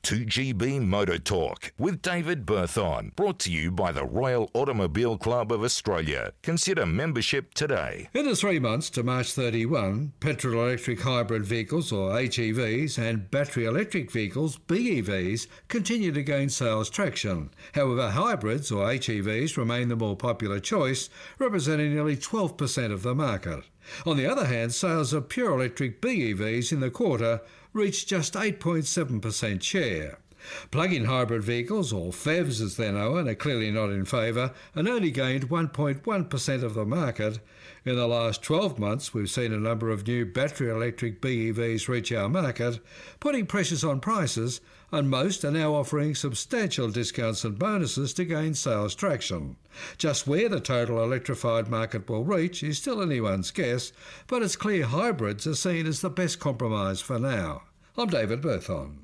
2GB Motor Talk with David Berthon, brought to you by the Royal Automobile Club of Australia. Consider membership today. In the 3 months to March 31, petrol electric hybrid vehicles or HEVs and battery electric vehicles BEVs continue to gain sales traction. However, hybrids or HEVs remain the more popular choice, representing nearly 12% of the market. On the other hand, sales of pure electric BEVs in the quarter reached just 8.7% share. Plug-in hybrid vehicles, or PHEVs as they're known, are clearly not in favour and only gained 1.1% of the market. In the last 12 months, we've seen a number of new battery electric BEVs reach our market, putting pressures on prices, and most are now offering substantial discounts and bonuses to gain sales traction. Just where the total electrified market will reach is still anyone's guess, but it's clear hybrids are seen as the best compromise for now. I'm David Berthon.